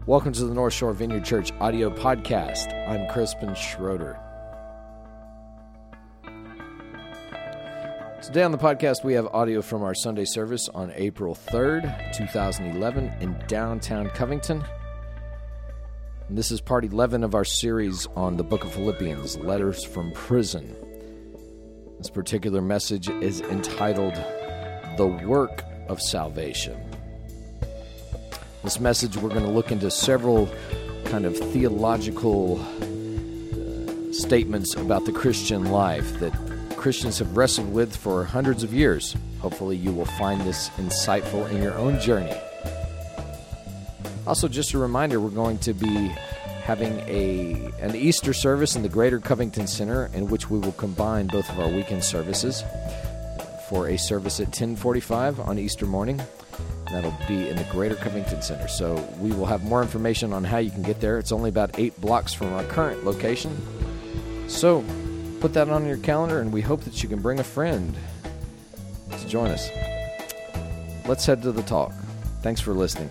Welcome to the North Shore Vineyard Church audio podcast. I'm Crispin Schroeder. Today on the podcast, we have audio from our Sunday service on April 3rd, 2011 in downtown Covington. And this is part 11 of our series on the book of Philippians, Letters from Prison. This particular message is entitled, The Work of Salvation. This message, we're going to look into several kind of theological statements about the Christian life that Christians have wrestled with for hundreds of years. Hopefully you will find this insightful in your own journey. Also, just a reminder, we're going to be having an Easter service in the Greater Covington Center in which we will combine both of our weekend services for a service at 10:45 on Easter morning. That'll be in the Greater Covington Center. So we will have more information on how you can get there. It's only about 8 blocks from our current location. So put that on your calendar, and we hope that you can bring a friend to join us. Let's head to the talk. Thanks for listening.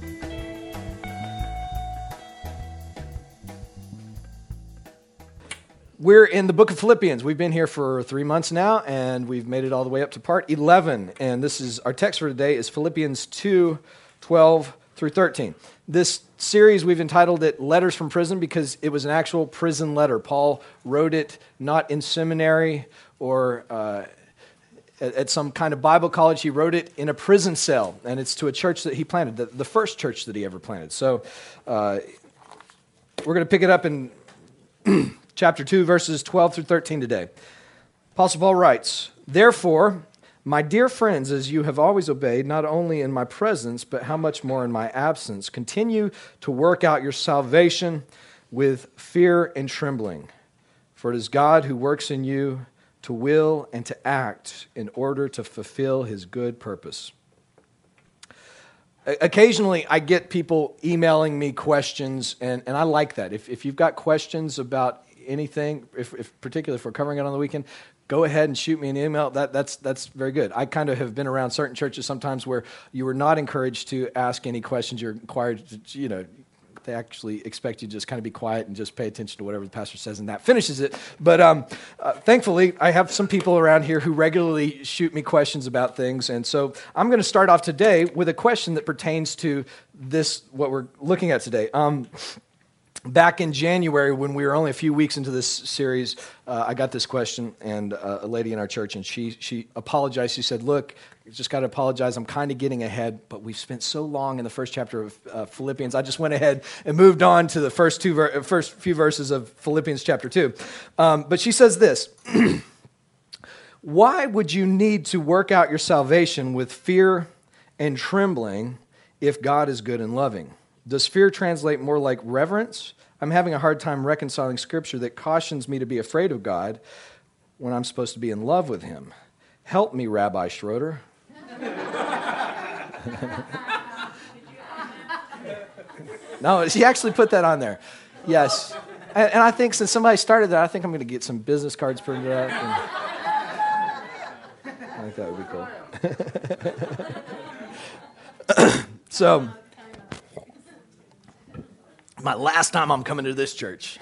We're in the book of Philippians. We've been here for 3 months now, and we've made it all the way up to part 11. And this is our text for today is Philippians 2:12 through 13. This series, we've entitled it Letters from Prison because it was an actual prison letter. Paul wrote it not in seminary or at some kind of Bible college. He wrote it in a prison cell, and it's to a church that he planted, the first church that he ever planted. So we're going to pick it up in chapter 2, verses 12 through 13 today. Apostle Paul writes, Therefore, my dear friends, as you have always obeyed, not only in my presence, but how much more in my absence, continue to work out your salvation with fear and trembling. For it is God who works in you to will and to act in order to fulfill his good purpose. Occasionally, I get people emailing me questions, and I like that. If you've got questions about anything, if particularly if we're covering it on the weekend, go ahead and shoot me an email. That's very good. I kind of have been around certain churches sometimes where you were not encouraged to ask any questions. You're required to, they actually expect you to just kind of be quiet and just pay attention to whatever the pastor says, and that finishes it. But thankfully, I have some people around here who regularly shoot me questions about things, and so I'm going to start off today with a question that pertains to this, what we're looking at today. Back in January, when we were only a few weeks into this series, I got this question, and a lady in our church, and she apologized. She said, look, just got to apologize. I'm kind of getting ahead, but we've spent so long in the first chapter of Philippians. I just went ahead and moved on to the first few verses of Philippians chapter 2. But she says this, Why would you need to work out your salvation with fear and trembling if God is good and loving? Does fear translate more like reverence? I'm having a hard time reconciling scripture that cautions me to be afraid of God when I'm supposed to be in love with him. Help me, Rabbi Schroeder. No, she actually put that on there. Yes. And I think since somebody started that, I think I'm going to get some business cards printed out. I think that would be cool. So, my last time I'm coming to this church.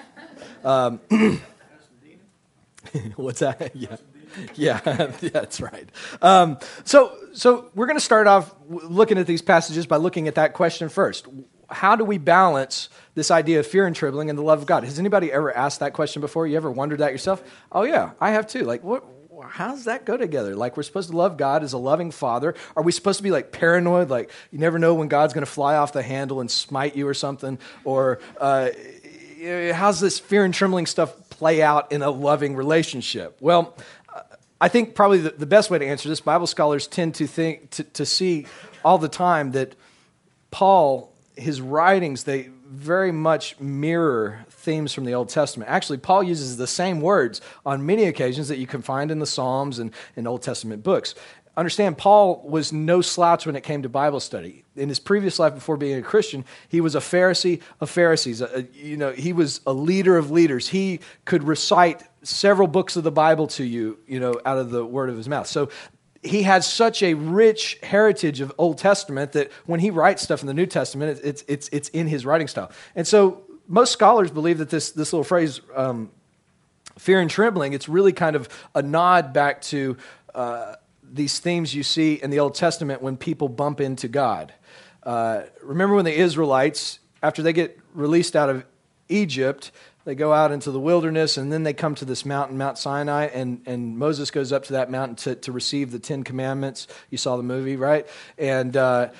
What's that? Yeah, that's right. So we're going to start off looking at these passages by looking at that question first. How do we balance this idea of fear and trembling and the love of God? Has anybody ever asked that question before? You ever wondered that yourself? Oh yeah, I have too. Like, how does that go together? Like, we're supposed to love God as a loving father. Are we supposed to be like paranoid? Like, you never know when God's going to fly off the handle and smite you or something? Or how's this fear and trembling stuff play out in a loving relationship? Well, I think probably the best way to answer this, Bible scholars tend to think to see all the time that Paul, his writings, they very much mirror themes from the Old Testament. Actually, Paul uses the same words on many occasions that you can find in the Psalms and in Old Testament books. Understand, Paul was no slouch when it came to Bible study. In his previous life before being a Christian, he was a Pharisee of Pharisees. He was a leader of leaders. He could recite several books of the Bible to you, out of the word of his mouth. So he has such a rich heritage of Old Testament that when he writes stuff in the New Testament, it's in his writing style. And so most scholars believe that this little phrase, fear and trembling, it's really kind of a nod back to these themes you see in the Old Testament when people bump into God. Remember when the Israelites, after they get released out of Egypt, they go out into the wilderness, and then they come to this mountain, Mount Sinai, and Moses goes up to that mountain to receive the Ten Commandments. You saw the movie, right? And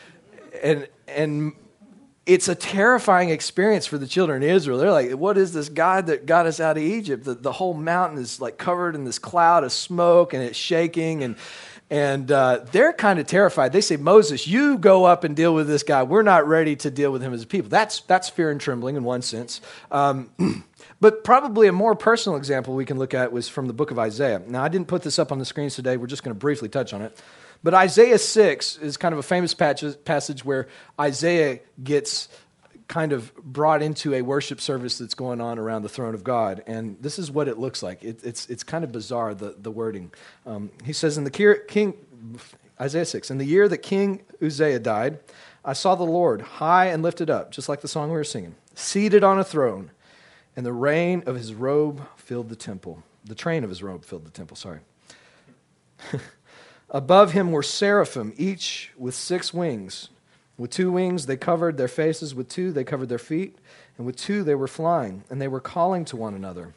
it's a terrifying experience for the children of Israel. They're like, what is this God that got us out of Egypt? The whole mountain is like covered in this cloud of smoke, and it's shaking, and they're kind of terrified. They say, Moses, you go up and deal with this guy. We're not ready to deal with him as a people. That's fear and trembling in one sense. But probably a more personal example we can look at was from the book of Isaiah. Now, I didn't put this up on the screens today. We're just going to briefly touch on it. But Isaiah 6 is kind of a famous passage where Isaiah gets kind of brought into a worship service that's going on around the throne of God. And this is what it looks like. It's kind of bizarre, the wording. He says, Isaiah 6, in the year that King Uzziah died, I saw the Lord high and lifted up, just like the song we were singing, seated on a throne, and the train of his robe filled the temple. Sorry. Above him were seraphim, each with 6 wings. With 2 wings they covered their faces, with 2 they covered their feet, and with 2 they were flying, and they were calling to one another.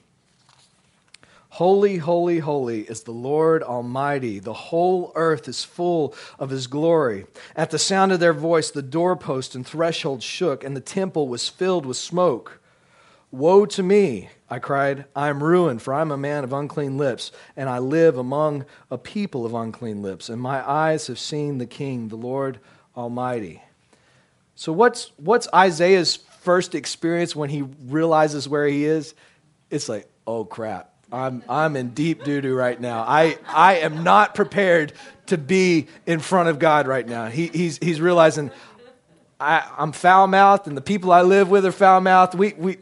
Holy, holy, holy is the Lord Almighty. The whole earth is full of His glory. At the sound of their voice, the doorpost and threshold shook, and the temple was filled with smoke. Woe to me, I cried, I am ruined, for I am a man of unclean lips, and I live among a people of unclean lips, and my eyes have seen the King, the Lord Almighty. So what's Isaiah's first experience when he realizes where he is? It's like, oh crap, I'm in deep doo-doo right now. I am not prepared to be in front of God right now. He's realizing I'm foul-mouthed, and the people I live with are foul-mouthed.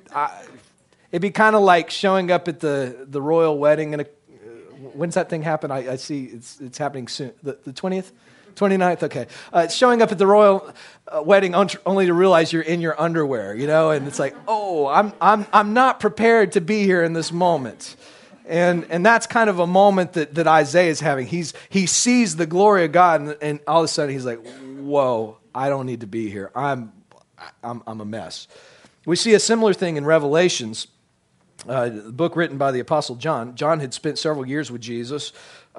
It'd be kind of like showing up at the royal wedding. When's that thing happen? I see it's happening soon. The 20th? 29th? Okay. It's showing up at the royal wedding only to realize you're in your underwear, and it's like, oh, I'm not prepared to be here in this moment. And that's kind of a moment that Isaiah is having. He sees the glory of God, and all of a sudden he's like, whoa, I don't need to be here. I'm a mess. We see a similar thing in Revelations, the book written by the Apostle John. John had spent several years with Jesus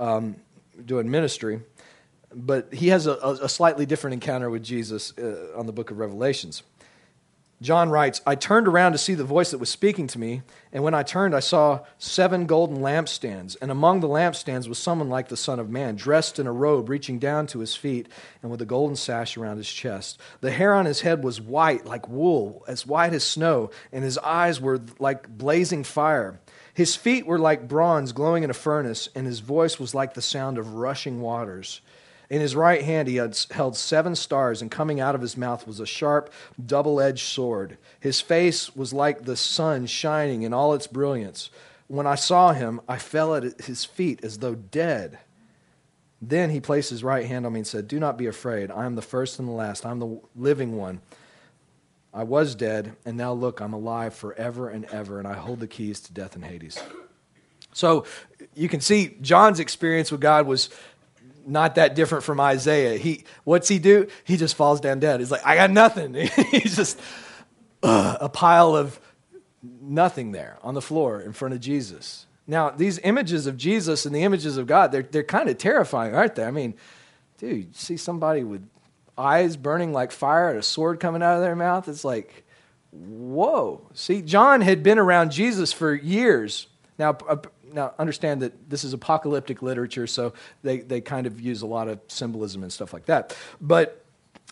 doing ministry, but he has a slightly different encounter with Jesus on the book of Revelations. John writes, I turned around to see the voice that was speaking to me, and when I turned, I saw 7 golden lampstands, and among the lampstands was someone like the Son of Man, dressed in a robe reaching down to his feet, and with a golden sash around his chest. The hair on his head was white like wool, as white as snow, and his eyes were like blazing fire. His feet were like bronze glowing in a furnace, and his voice was like the sound of rushing waters. In his right hand he had held 7 stars, and coming out of his mouth was a sharp, double-edged sword. His face was like the sun shining in all its brilliance. When I saw him, I fell at his feet as though dead. Then he placed his right hand on me and said, do not be afraid. I am the first and the last. I am the living one. I was dead, and now look, I'm alive forever and ever, and I hold the keys to death and Hades. So you can see John's experience with God was not that different from Isaiah. What's he do? He just falls down dead. He's like, I got nothing. He's just a pile of nothing there on the floor in front of Jesus. Now, these images of Jesus and the images of God, they're kind of terrifying, aren't they? I mean, dude, you see somebody with eyes burning like fire and a sword coming out of their mouth? It's like, whoa. See, John had been around Jesus for years. Now, understand that this is apocalyptic literature, so they kind of use a lot of symbolism and stuff like that. But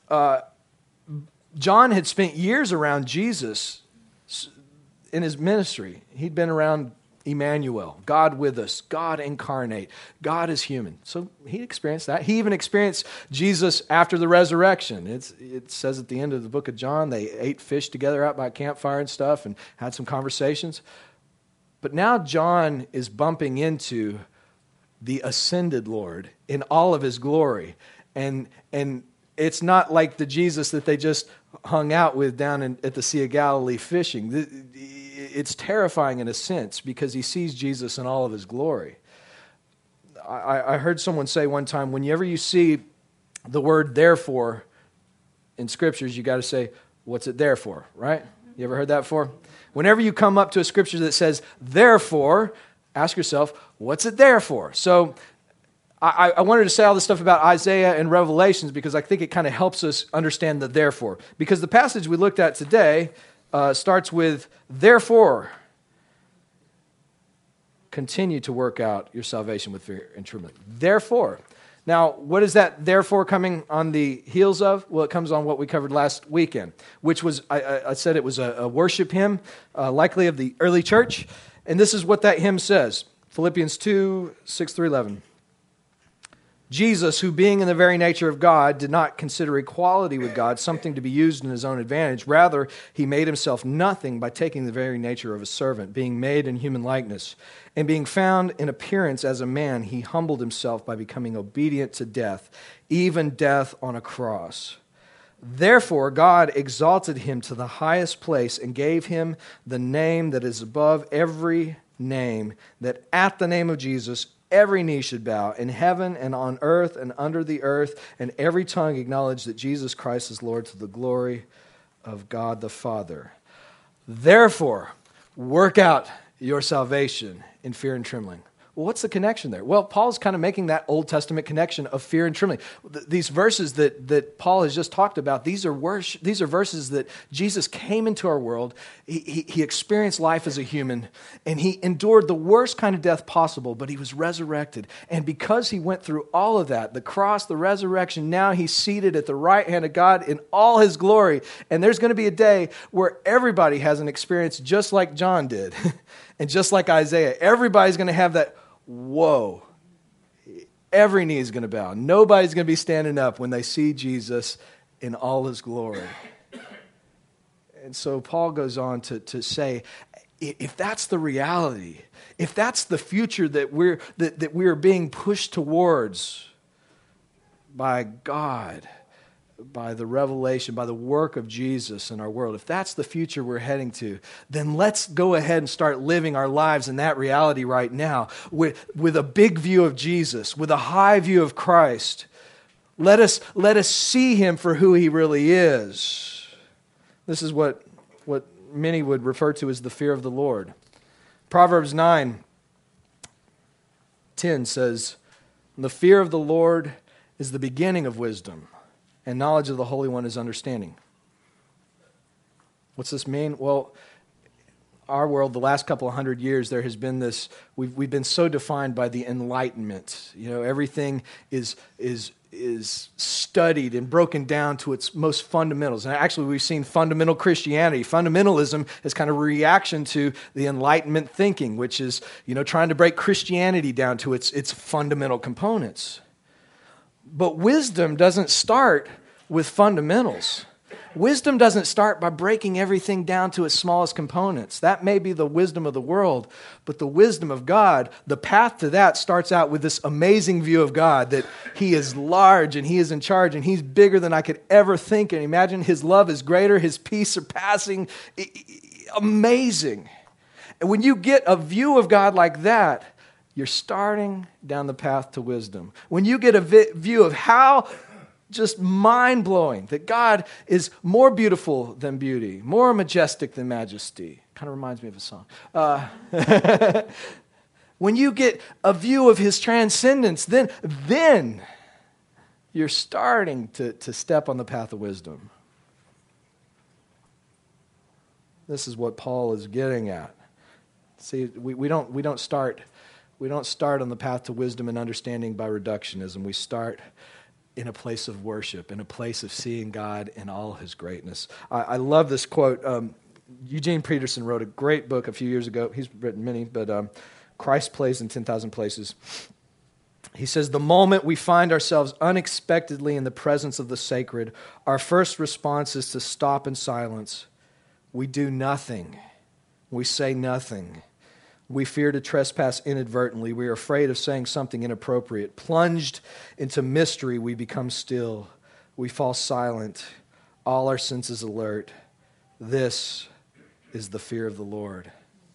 John had spent years around Jesus in his ministry. He'd been around Emmanuel, God with us, God incarnate, God is human. So he experienced that. He even experienced Jesus after the resurrection. It says at the end of the book of John, they ate fish together out by a campfire and stuff and had some conversations. But now John is bumping into the ascended Lord in all of his glory. And it's not like the Jesus that they just hung out with down at the Sea of Galilee fishing. It's terrifying in a sense because he sees Jesus in all of his glory. I heard someone say one time, whenever you see the word therefore in scriptures, you got to say, what's it there for, right? You ever heard that before? Whenever you come up to a scripture that says therefore, ask yourself, what's it there for? So I wanted to say all this stuff about Isaiah and Revelations because I think it kind of helps us understand the therefore. Because the passage we looked at today starts with, therefore, continue to work out your salvation with fear and trembling. Therefore. Now, what is that therefore coming on the heels of? Well, it comes on what we covered last weekend, which was, I said it was a worship hymn, likely of the early church. And this is what that hymn says, Philippians 2, 6 through 11. Jesus, who being in the very nature of God, did not consider equality with God something to be used in his own advantage. Rather, he made himself nothing by taking the very nature of a servant, being made in human likeness. And being found in appearance as a man, he humbled himself by becoming obedient to death, even death on a cross. Therefore, God exalted him to the highest place and gave him the name that is above every name, that at the name of Jesus every knee should bow, in heaven and on earth and under the earth, and every tongue acknowledge that Jesus Christ is Lord, to the glory of God the Father. Therefore, work out your salvation in fear and trembling. Well, what's the connection there? Well, Paul's kind of making that Old Testament connection of fear and trembling. These verses that Paul has just talked about, these are verses that Jesus came into our world. He experienced life as a human, and he endured the worst kind of death possible, but he was resurrected. And because he went through all of that, the cross, the resurrection, now he's seated at the right hand of God in all his glory. And there's going to be a day where everybody has an experience just like John did, and just like Isaiah. Everybody's going to have that, whoa, every knee is going to bow. Nobody's going to be standing up when they see Jesus in all his glory. And so Paul goes on to say, if that's the reality, if that's the future that we're being pushed towards by God, by the revelation, by the work of Jesus in our world, if that's the future we're heading to, then let's go ahead and start living our lives in that reality right now with a big view of Jesus, with a high view of Christ. Let us see him for who he really is. This is what many would refer to as the fear of the Lord. Proverbs 9:10 says, "The fear of the Lord is the beginning of wisdom, and knowledge of the Holy One is understanding." What's this mean? Well, our world, the last couple of 100 years, there has been this, we've been so defined by the Enlightenment. You know, everything is studied and broken down to its most fundamentals. And actually, we've seen fundamental Christianity. Fundamentalism is kind of a reaction to the Enlightenment thinking, which is, trying to break Christianity down to its fundamental components. But wisdom doesn't start with fundamentals. Wisdom doesn't start by breaking everything down to its smallest components. That may be the wisdom of the world, but the wisdom of God, the path to that starts out with this amazing view of God, that he is large and he is in charge and he's bigger than I could ever think and imagine. His love is greater, his peace surpassing, amazing. And when you get a view of God like that, you're starting down the path to wisdom. When you get a view of how just mind-blowing that God is more beautiful than beauty, more majestic than majesty. Kind of reminds me of a song. When you get a view of his transcendence, then you're starting to step on the path of wisdom. This is what Paul is getting at. See, we don't start on the path to wisdom and understanding by reductionism. We start in a place of worship, in a place of seeing God in all his greatness. I love this quote. Eugene Peterson wrote a great book a few years ago. He's written many, but Christ Plays in 10,000 Places. He says, "The moment we find ourselves unexpectedly in the presence of the sacred, our first response is to stop in silence. We do nothing. We say nothing. We fear to trespass inadvertently. We are afraid of saying something inappropriate. Plunged into mystery, we become still. We fall silent. All our senses alert. This is the fear of the Lord.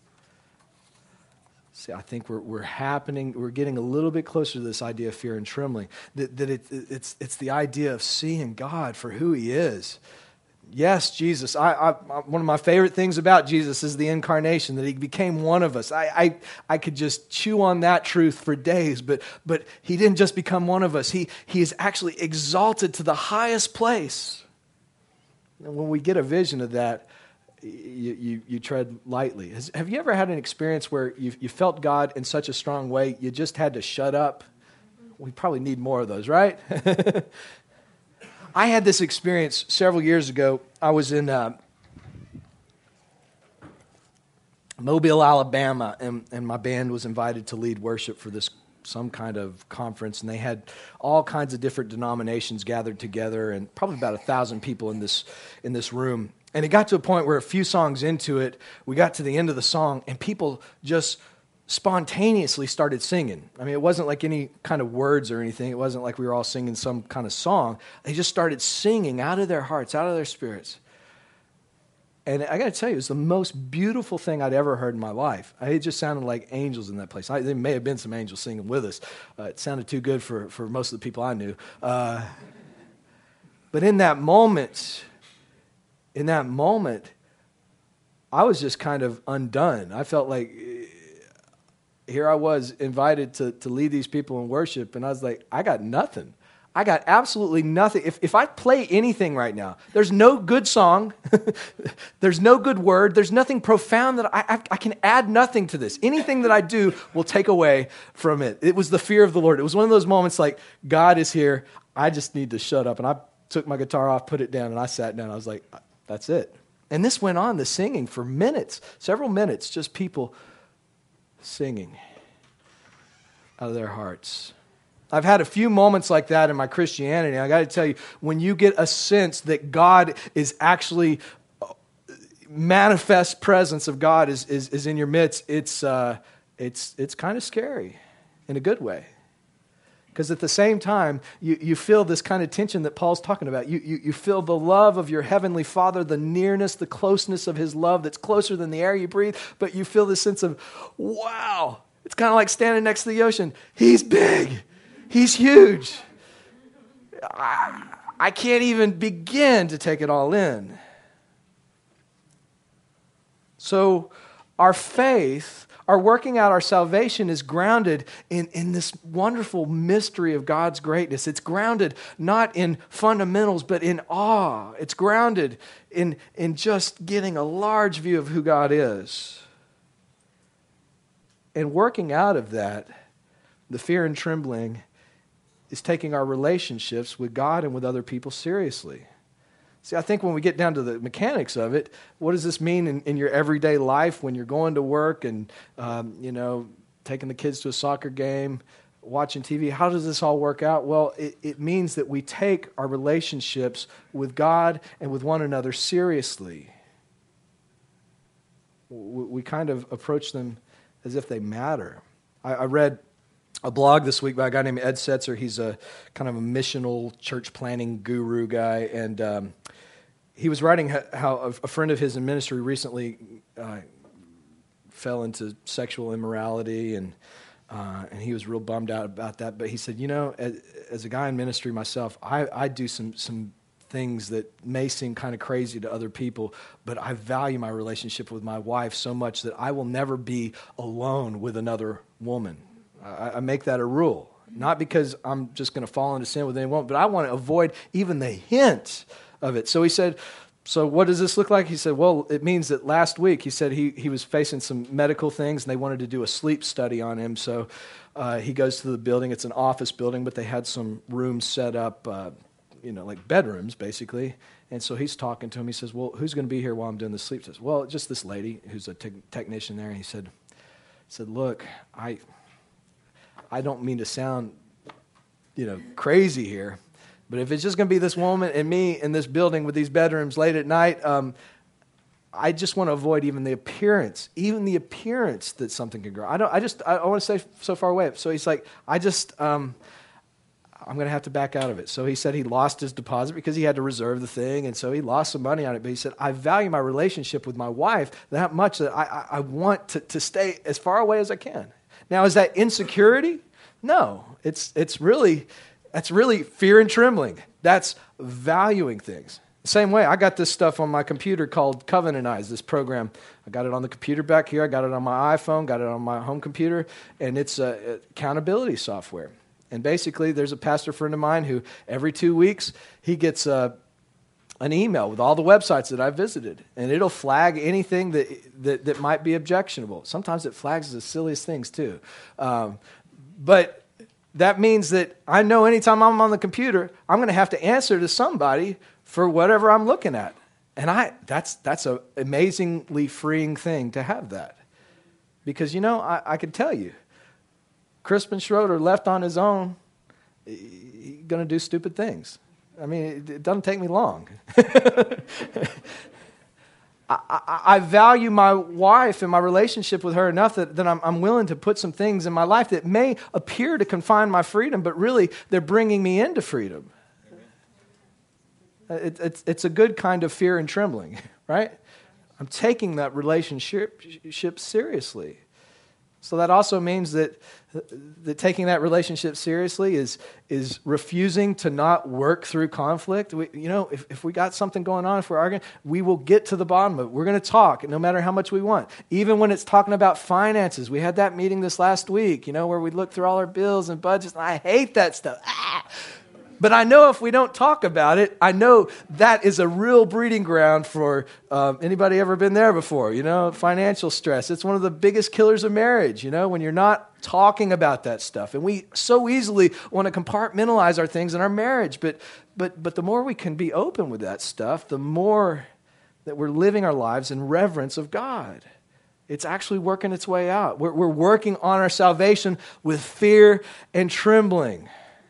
See, I think we're getting a little bit closer to this idea of fear and trembling. It's the idea of seeing God for who He is. Yes, Jesus. One of my favorite things about Jesus is the incarnation, that He became one of us. I could just chew on that truth for days, but He didn't just become one of us. He is actually exalted to the highest place. And when we get a vision of that, you tread lightly. Have you ever had an experience where you felt God in such a strong way, you just had to shut up? We probably need more of those, right? I had this experience several years ago. I was in Mobile, Alabama, and my band was invited to lead worship for some kind of conference, and they had all kinds of different denominations gathered together, and probably about 1,000 people in this room. And it got to a point where a few songs into it, we got to the end of the song, and people just spontaneously started singing. I mean, it wasn't like any kind of words or anything. It wasn't like we were all singing some kind of song. They just started singing out of their hearts, out of their spirits. And I got to tell you, it was the most beautiful thing I'd ever heard in my life. It just sounded like angels in that place. There may have been some angels singing with us. It sounded too good for most of the people I knew. But in that moment, I was just kind of undone. I felt like here I was invited to lead these people in worship, and I was like, I got nothing. I got absolutely nothing. If I play anything right now, there's no good song, there's no good word, there's nothing profound that I can add nothing to this. Anything that I do will take away from it. It was the fear of the Lord. It was one of those moments like, God is here, I just need to shut up. And I took my guitar off, put it down, and I sat down. I was like, that's it. And this went on, the singing, for minutes, several minutes, just people singing out of their hearts. I've had a few moments like that in my Christianity. I got to tell you, when you get a sense that God is actually, manifest presence of God is in your midst, it's kind of scary in a good way. Because at the same time, you feel this kind of tension that Paul's talking about. You feel the love of your heavenly Father, the nearness, the closeness of His love that's closer than the air you breathe. But you feel this sense of, wow, it's kind of like standing next to the ocean. He's big. He's huge. I can't even begin to take it all in. So our faith, our working out our salvation is grounded in this wonderful mystery of God's greatness. It's grounded not in fundamentals, but in awe. It's grounded in just getting a large view of who God is. And working out of that, the fear and trembling is taking our relationships with God and with other people seriously. See, I think when we get down to the mechanics of it, what does this mean in your everyday life when you're going to work and, taking the kids to a soccer game, watching TV? How does this all work out? Well, it means that we take our relationships with God and with one another seriously. We kind of approach them as if they matter. I read a blog this week by a guy named Ed Setzer. He's a kind of a missional church planning guru guy, and he was writing how a friend of his in ministry recently fell into sexual immorality, and he was real bummed out about that. But he said, as a guy in ministry myself, I do some things that may seem kind of crazy to other people, but I value my relationship with my wife so much that I will never be alone with another woman. I make that a rule, not because I'm just going to fall into sin with anyone, but I want to avoid even the hint of it. So he said, so what does this look like? He said, well, it means that last week, he said he was facing some medical things, and they wanted to do a sleep study on him. So he goes to the building. It's an office building, but they had some rooms set up, like bedrooms, basically. And so he's talking to him. He says, well, who's going to be here while I'm doing the sleep test? Well, just this lady who's a technician there. And he said, look, I don't mean to sound, crazy here, but if it's just going to be this woman and me in this building with these bedrooms late at night, I just want to avoid even the appearance that something can grow. I want to stay so far away. So he's like, I'm going to have to back out of it. So he said he lost his deposit because he had to reserve the thing, and so he lost some money on it. But he said, I value my relationship with my wife that much that I want to stay as far away as I can. Now, is that insecurity? No. That's really fear and trembling. That's valuing things. Same way, I got this stuff on my computer called Covenantize, this program. I got it on the computer back here. I got it on my iPhone, got it on my home computer, and it's accountability software. And basically, there's a pastor friend of mine who every 2 weeks, he gets an email with all the websites that I visited. And it'll flag anything that might be objectionable. Sometimes it flags the silliest things, too. But that means that I know anytime I'm on the computer, I'm going to have to answer to somebody for whatever I'm looking at. And that's an amazingly freeing thing to have that. Because, I can tell you, Crispin Schroeder left on his own, he's going to do stupid things. I mean, it doesn't take me long. I value my wife and my relationship with her enough that I'm willing to put some things in my life that may appear to confine my freedom, but really they're bringing me into freedom. It's a good kind of fear and trembling, right? I'm taking that relationship seriously. So that also means that taking that relationship seriously is refusing to not work through conflict. If we got something going on, if we're arguing, we will get to the bottom of it. We're going to talk, no matter how much we want. Even when it's talking about finances. We had that meeting this last week, where we looked through all our bills and budgets, and I hate that stuff. But I know if we don't talk about it, I know that is a real breeding ground for anybody ever been there before, financial stress. It's one of the biggest killers of marriage, when you're not talking about that stuff. And we so easily want to compartmentalize our things in our marriage. But the more we can be open with that stuff, the more that we're living our lives in reverence of God. It's actually working its way out. We're working on our salvation with fear and trembling.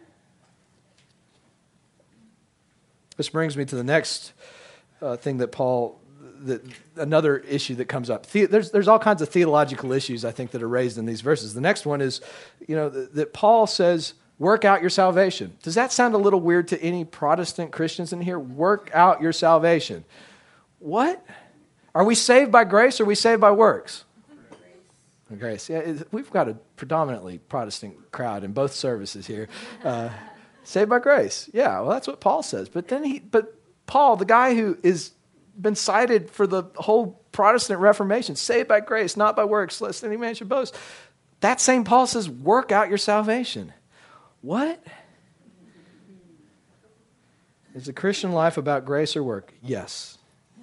This brings me to the next thing that another issue that comes up. There's all kinds of theological issues, I think, that are raised in these verses. The next one is, that Paul says, work out your salvation. Does that sound a little weird to any Protestant Christians in here? Work out your salvation. What? Are we saved by grace or are we saved by works? Grace. Yeah, we've got a predominantly Protestant crowd in both services here. Saved by grace. Yeah, well, that's what Paul says. But Paul, the guy who is been cited for the whole Protestant Reformation, saved by grace, not by works, lest any man should boast. That same Paul says, work out your salvation. What? Is the Christian life about grace or work? Yes.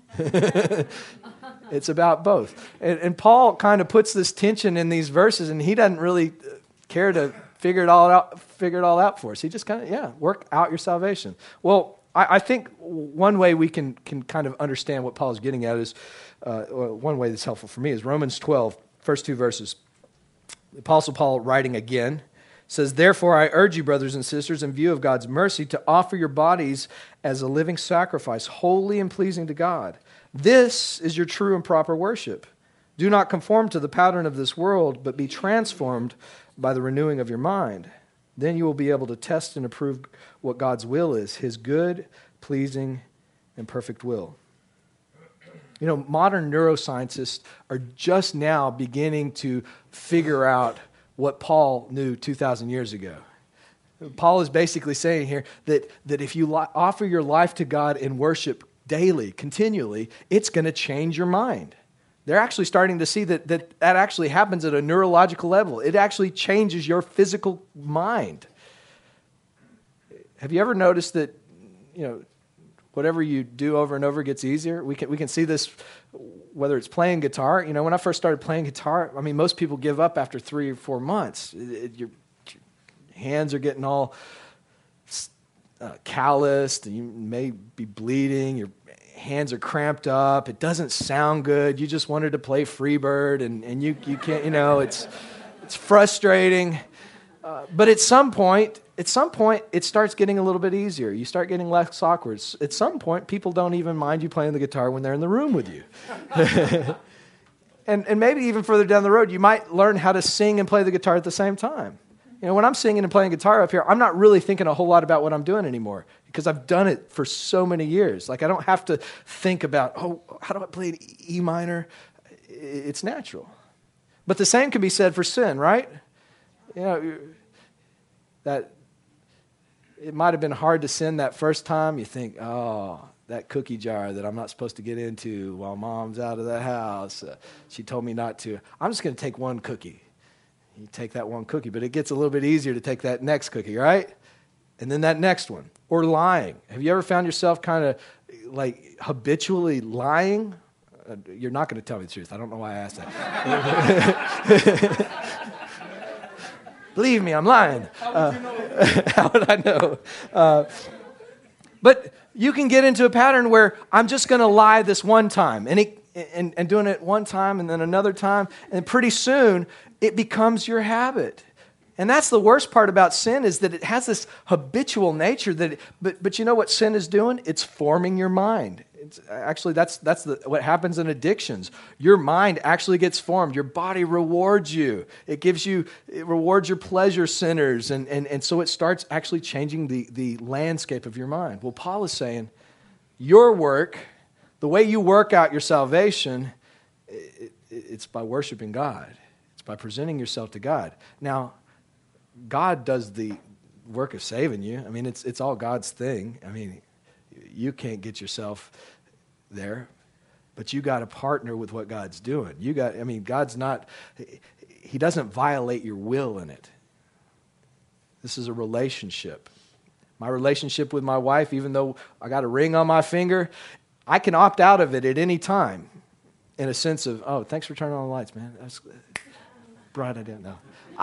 It's about both. And Paul kind of puts this tension in these verses, and he doesn't really care to figure it all out for us. He just kind of, work out your salvation. Well, I think one way we can kind of understand what Paul is getting at is, one way that's helpful for me is Romans 12, first two verses. The Apostle Paul writing again says, therefore I urge you, brothers and sisters, in view of God's mercy, to offer your bodies as a living sacrifice, holy and pleasing to God. This is your true and proper worship. Do not conform to the pattern of this world, but be transformed by the renewing of your mind. Then you will be able to test and approve what God's will is, his good, pleasing, and perfect will. Modern neuroscientists are just now beginning to figure out what Paul knew 2,000 years ago. Paul is basically saying here that if you offer your life to God in worship daily, continually, it's going to change your mind. They're actually starting to see that actually happens at a neurological level. It actually changes your physical mind. Have you ever noticed that, whatever you do over and over gets easier? We can see this whether it's playing guitar. When I first started playing guitar, most people give up after 3 or 4 months. Your hands are getting all calloused, and you may be bleeding, your hands are cramped up, it doesn't sound good, you just wanted to play Freebird, and you can't, it's frustrating. But at some point, at some point, it starts getting a little bit easier. You start getting less awkward. At some point, people don't even mind you playing the guitar when they're in the room with you. And maybe even further down the road, you might learn how to sing and play the guitar at the same time. When I'm singing and playing guitar up here, I'm not really thinking a whole lot about what I'm doing anymore because I've done it for so many years. Like, I don't have to think about, how do I play an E minor? It's natural. But the same can be said for sin, right? That it might have been hard to sin that first time. You think, that cookie jar that I'm not supposed to get into while Mom's out of the house. She told me not to. I'm just going to take one cookie. You take that one cookie, but it gets a little bit easier to take that next cookie, right? And then that next one. Or lying. Have you ever found yourself kind of like habitually lying? You're not going to tell me the truth. I don't know why I asked that. Believe me, I'm lying. How would I know? But you can get into a pattern where I'm just going to lie this one time, and doing it one time and then another time, and pretty soon it becomes your habit. And that's the worst part about sin, is that it has this habitual nature. But you know what sin is doing? It's forming your mind. Actually, that's what happens in addictions. Your mind actually gets formed. Your body rewards you. It rewards your pleasure centers. And so it starts actually changing the landscape of your mind. Well, Paul is saying, your work, the way you work out your salvation, it's by worshiping God. It's by presenting yourself to God. Now, God does the work of saving you. I mean, it's all God's thing. I mean, you can't get yourself there, but you got to partner with what God's doing. God's not, He doesn't violate your will in it. This is a relationship. My relationship with my wife, even though I got a ring on my finger, I can opt out of it at any time in a sense of, thanks for turning on the lights, man. That's bright idea. No.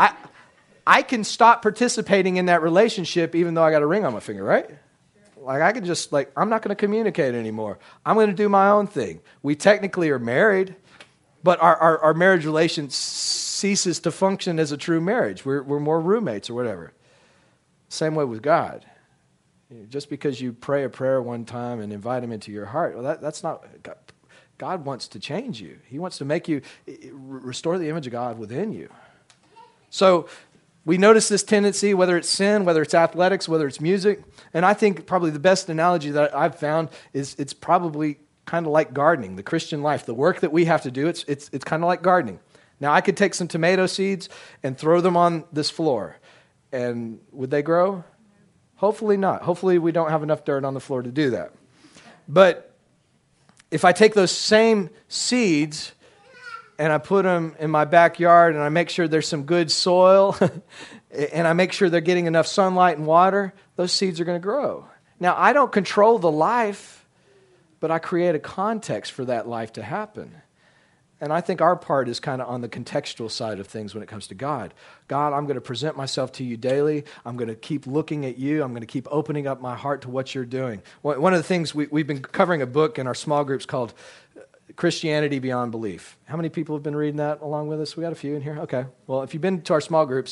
I can stop participating in that relationship even though I got a ring on my finger, right? Like, I can just, I'm not going to communicate anymore. I'm going to do my own thing. We technically are married, but our marriage relation ceases to function as a true marriage. We're more roommates or whatever. Same way with God. Just because you pray a prayer one time and invite Him into your heart, well, that's not... God wants to change you. He wants to make you, restore the image of God within you. So we notice this tendency, whether it's sin, whether it's athletics, whether it's music. And I think probably the best analogy that I've found is it's probably kind of like gardening, the Christian life. The work that we have to do, it's kind of like gardening. Now, I could take some tomato seeds and throw them on this floor. And would they grow? Hopefully not. Hopefully we don't have enough dirt on the floor to do that. But if I take those same seeds and I put them in my backyard and I make sure there's some good soil and I make sure they're getting enough sunlight and water, those seeds are going to grow. Now, I don't control the life, but I create a context for that life to happen. And I think our part is kind of on the contextual side of things when it comes to God. God, I'm going to present myself to you daily. I'm going to keep looking at you. I'm going to keep opening up my heart to what you're doing. One of the things, we've been covering a book in our small groups called Christianity Beyond Belief. How many people have been reading that along with us? We got a few in here? Okay. Well, if you've been to our small groups,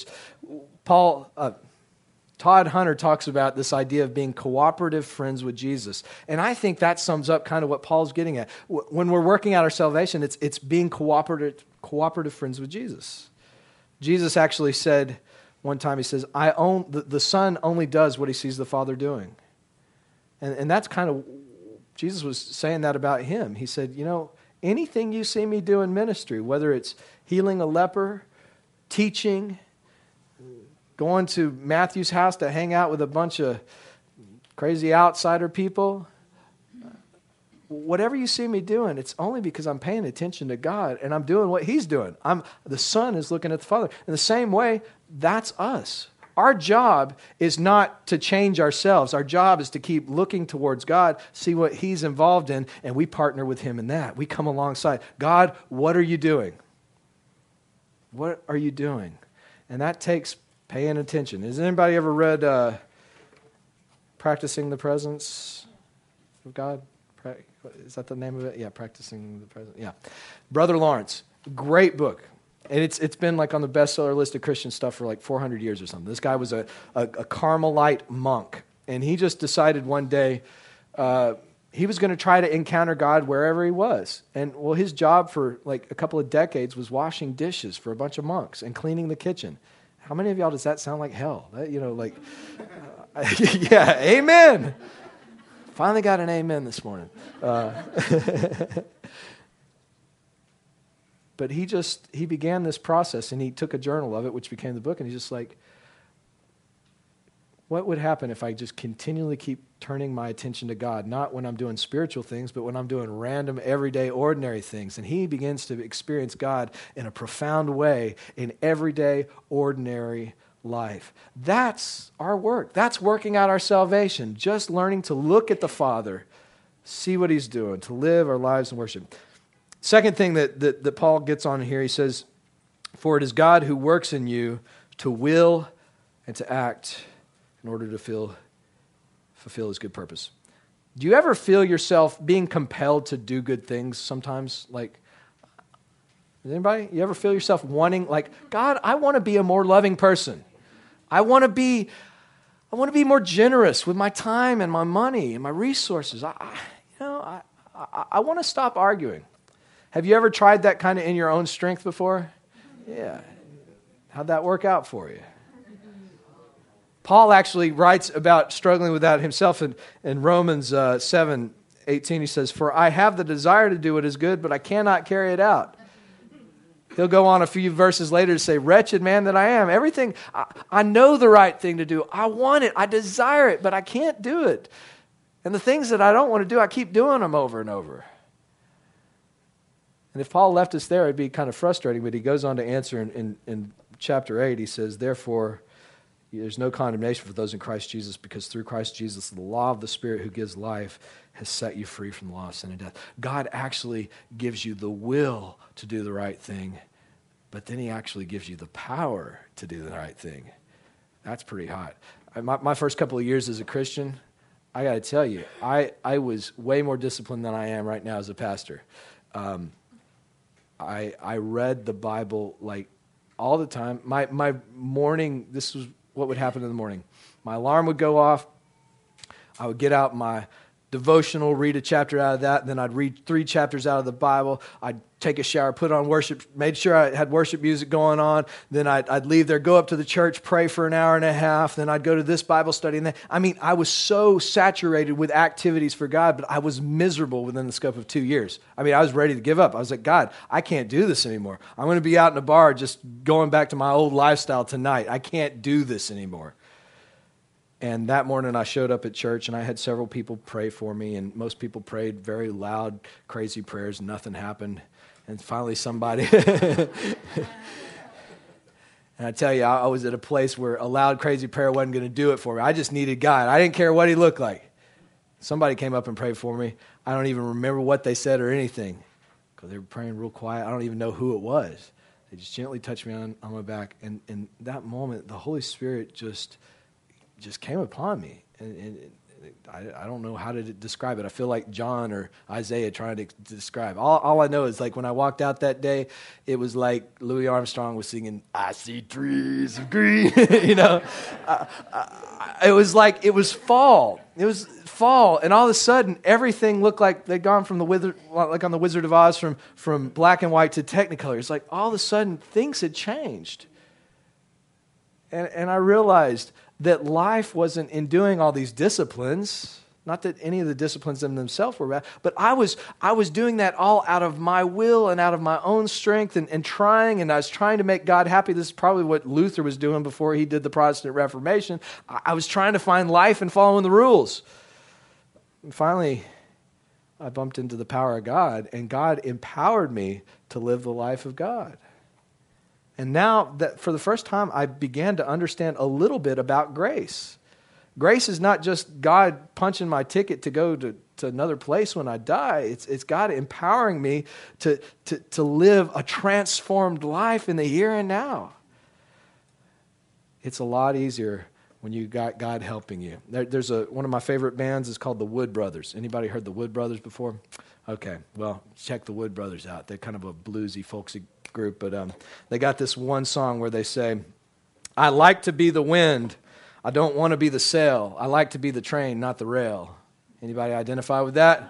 Todd Hunter talks about this idea of being cooperative friends with Jesus. And I think that sums up kind of what Paul's getting at. When we're working out our salvation, it's being cooperative friends with Jesus. Jesus actually said one time, he says, the Son only does what he sees the Father doing. And that's kind of, Jesus was saying that about him. He said, anything you see me do in ministry, whether it's healing a leper, teaching, going to Matthew's house to hang out with a bunch of crazy outsider people, whatever you see me doing, it's only because I'm paying attention to God and I'm doing what He's doing. The Son is looking at the Father. In the same way, that's us. Our job is not to change ourselves. Our job is to keep looking towards God, see what He's involved in, and we partner with Him in that. We come alongside. God, what are you doing? What are you doing? And that takes paying attention. Has anybody ever read Practicing the Presence of God? Is that the name of it? Yeah, Practicing the Presence. Yeah. Brother Lawrence, great book. And it's been like on the bestseller list of Christian stuff for like 400 years or something. This guy was a Carmelite monk, and he just decided one day he was going to try to encounter God wherever he was. And well, his job for like a couple of decades was washing dishes for a bunch of monks and cleaning the kitchen. How many of y'all does that sound like hell? Yeah, amen. Finally got an amen this morning. But he began this process, and he took a journal of it, which became the book, and he's just like, what would happen if I just continually keep turning my attention to God, not when I'm doing spiritual things, but when I'm doing random, everyday, ordinary things? And he begins to experience God in a profound way in everyday, ordinary life. That's our work. That's working out our salvation, just learning to look at the Father, see what he's doing, to live our lives in worship. Second thing that Paul gets on here, he says, for it is God who works in you to will and to act in order to fulfill his good purpose. Do you ever feel yourself being compelled to do good things sometimes? Like, anybody? You ever feel yourself wanting, like, God, I want to be a more loving person. I want to be more generous with my time and my money and my resources. I want to stop arguing. Have you ever tried that kind of in your own strength before? Yeah. How'd that work out for you? Paul actually writes about struggling with that himself in Romans 7:18. He says, for I have the desire to do what is good, but I cannot carry it out. He'll go on a few verses later to say, wretched man that I am. Everything, I know the right thing to do. I want it. I desire it, but I can't do it. And the things that I don't want to do, I keep doing them over and over. And if Paul left us there, it'd be kind of frustrating, but he goes on to answer in chapter 8. He says, therefore, there's no condemnation for those in Christ Jesus, because through Christ Jesus, the law of the Spirit who gives life has set you free from the law of sin and death. God actually gives you the will to do the right thing, but then he actually gives you the power to do the right thing. That's pretty hot. My first couple of years as a Christian, I got to tell you, I was way more disciplined than I am right now as a pastor. I read the Bible like all the time. My morning, this was what would happen in the morning. My alarm would go off. I would get out my devotional, read a chapter out of that, then I'd read 3 chapters out of the Bible. I'd take a shower, put on worship, made sure I had worship music going on. Then I'd leave there, go up to the church, pray for an hour and a half. Then I'd go to this Bible study. And then, I was so saturated with activities for God, but I was miserable within the scope of 2 years. I was ready to give up. I was like, God, I can't do this anymore. I'm going to be out in a bar just going back to my old lifestyle tonight. I can't do this anymore. And that morning I showed up at church, and I had several people pray for me, and most people prayed very loud, crazy prayers, and nothing happened. And finally somebody, and I tell you, I was at a place where a loud, crazy prayer wasn't going to do it for me. I just needed God. I didn't care what he looked like. Somebody came up and prayed for me. I don't even remember what they said or anything, because they were praying real quiet. I don't even know who it was. They just gently touched me on my back. And in that moment, the Holy Spirit just came upon me, and I don't know how to describe it. I feel like John or Isaiah trying to describe. All I know is, like, when I walked out that day, it was like Louis Armstrong was singing, I see trees of green, it was like, it was fall. It was fall, and all of a sudden, everything looked like they'd gone from like on the Wizard of Oz, from black and white to Technicolor. It's like all of a sudden, things had changed. And I realized that life wasn't in doing all these disciplines, not that any of the disciplines in themselves were bad, but I was doing that all out of my will and out of my own strength and trying, and I was trying to make God happy. This is probably what Luther was doing before he did the Protestant Reformation. I was trying to find life and following the rules. And finally, I bumped into the power of God, and God empowered me to live the life of God. And now, that for the first time, I began to understand a little bit about grace. Grace is not just God punching my ticket to go to another place when I die. It's God empowering me to live a transformed life in the here and now. It's a lot easier when you got God helping you. There's one of my favorite bands is called the Wood Brothers. Anybody heard the Wood Brothers before? Okay, well, check the Wood Brothers out. They're kind of a bluesy, folksy group, but they got this one song where they say, I like to be the wind. I don't want to be the sail. I like to be the train, not the rail. Anybody identify with that?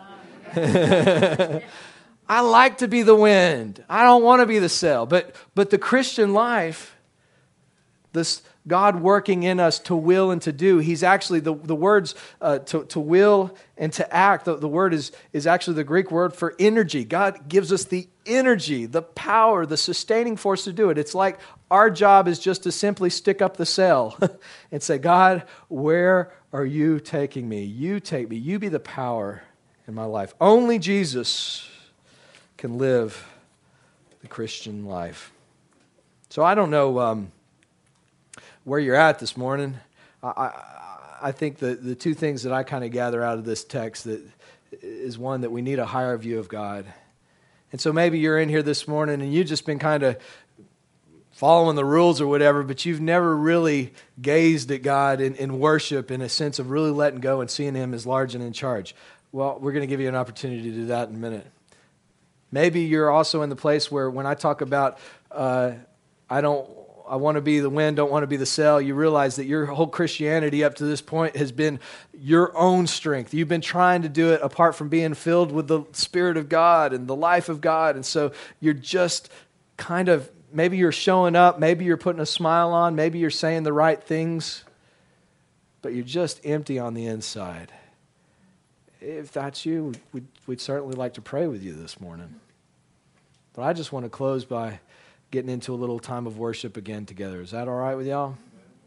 I like to be the wind. I don't want to be the sail. But the Christian life, this God working in us to will and to do, He's actually, the words to will and to act, the word is actually the Greek word for energy. God gives us the energy, the power, the sustaining force to do it. It's like our job is just to simply stick up the sail and say, God, where are you taking me? You take me. You be the power in my life. Only Jesus can live the Christian life. So I don't know where you're at this morning. I think the two things that I kind of gather out of this text that is one, that we need a higher view of God. And so maybe you're in here this morning and you've just been kind of following the rules or whatever, but you've never really gazed at God in worship in a sense of really letting go and seeing Him as large and in charge. Well, we're going to give you an opportunity to do that in a minute. Maybe you're also in the place where when I talk about I want to be the wind, don't want to be the sail, you realize that your whole Christianity up to this point has been your own strength. You've been trying to do it apart from being filled with the Spirit of God and the life of God. And so you're just kind of, maybe you're showing up, maybe you're putting a smile on, maybe you're saying the right things, but you're just empty on the inside. If that's you, we'd certainly like to pray with you this morning. But I just want to close by getting into a little time of worship again together. Is that all right with y'all?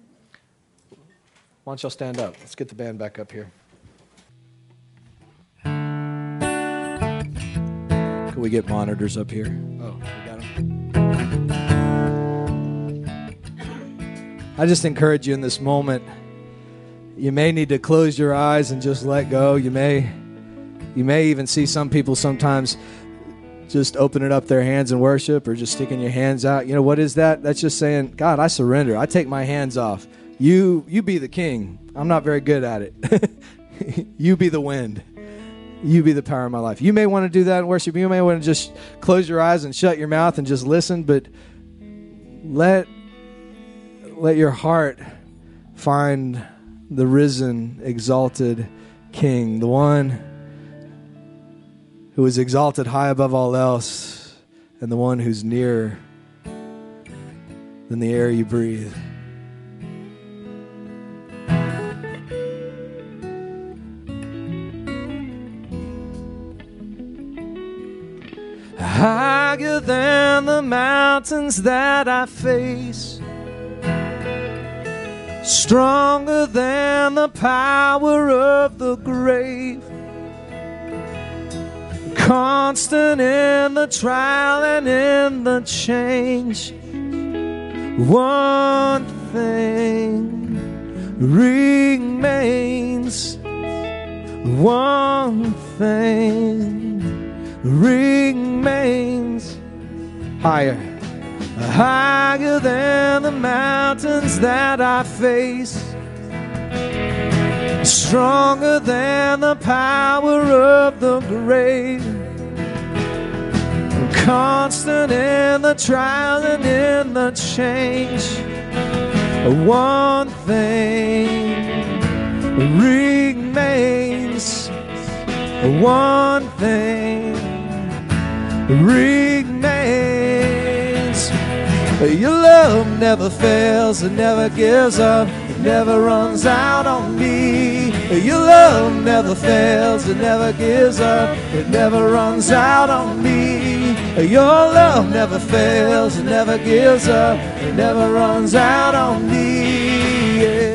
Why don't y'all stand up? Let's get the band back up here. Can we get monitors up here? Oh, we got them. I just encourage you in this moment, you may need to close your eyes and just let go. You may even see some people sometimes just opening up their hands in worship or just sticking your hands out. You know, what is that? That's just saying, God, I surrender. I take my hands off. You be the king. I'm not very good at it. You be the wind. You be the power of my life. You may want to do that in worship. You may want to just close your eyes and shut your mouth and just listen, but let your heart find the risen, exalted King, the one who is exalted high above all else, and the one who's nearer than the air you breathe. Higher than the mountains that I face, stronger than the power of the grave, constant in the trial and in the change. One thing remains. One thing remains. Higher than the mountains that I face, stronger than the power of the grave, constant in the trial and in the change. One thing remains. One thing remains. Your love never fails, it never gives up, it never runs out on me. Your love never fails, it never gives up, it never runs out on me. Your love never fails, it never gives up, it never runs out on me. Yeah.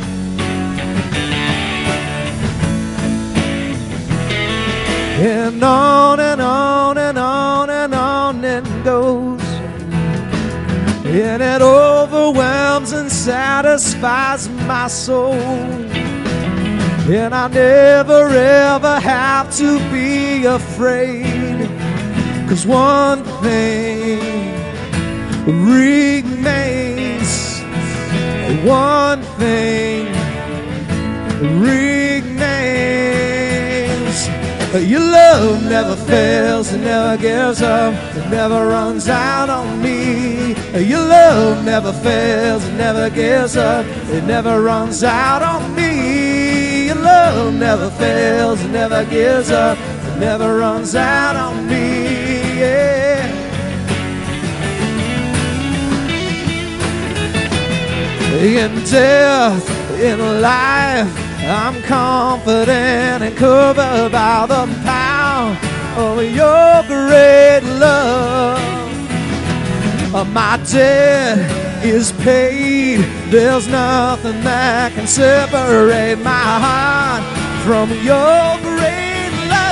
And on and on and on and on it goes, and it overwhelms and satisfies my soul. And I never ever have to be afraid, 'cause one thing remains. one thing remains. Your love never fails, it never gives up, it never runs out on me. Your love never fails, it never gives up, it never runs out on me. Your love never fails, it never gives up, it never runs out on me. Yeah. In death, in life, I'm confident and covered by the power of your great love. My debt is paid. There's nothing that can separate my heart from your great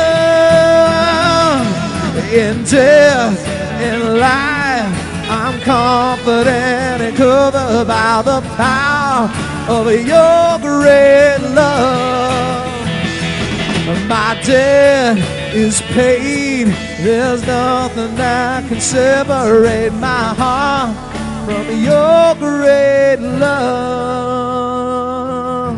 love. In death, in life, I'm confident and covered by the power of your great love. My debt is paid. There's nothing that can separate my heart from your great love.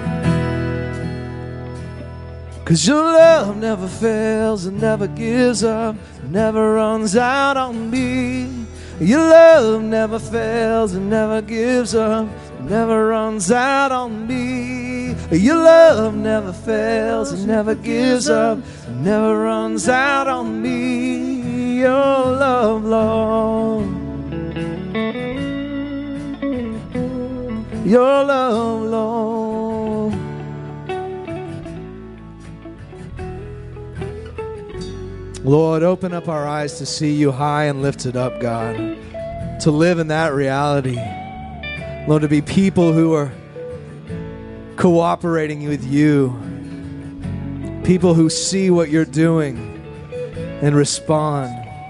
'Cause your love never fails and never gives up, never runs out on me. Your love never fails and never gives up, never runs out on me. Your love never fails and never gives up, never runs out on me. Your love, Lord. Your love, Lord. Lord, open up our eyes to see you high and lifted up, God. To live in that reality. Lord, to be people who are cooperating with you. People who see what you're doing and respond.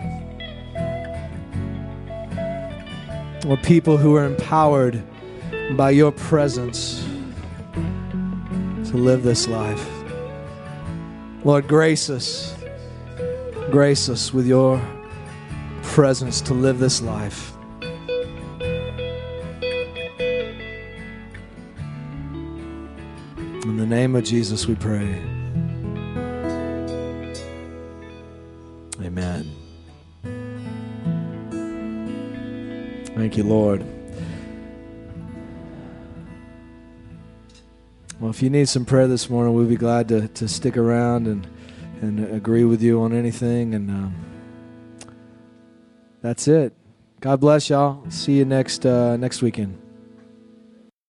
Or people who are empowered by your presence to live this life. Lord, grace us. Grace us with your presence to live this life. In the name of Jesus we pray. Amen. Thank you, Lord. Well, if you need some prayer this morning, we'll be glad to stick around and agree with you on anything. And that's it. God bless y'all. See you next weekend.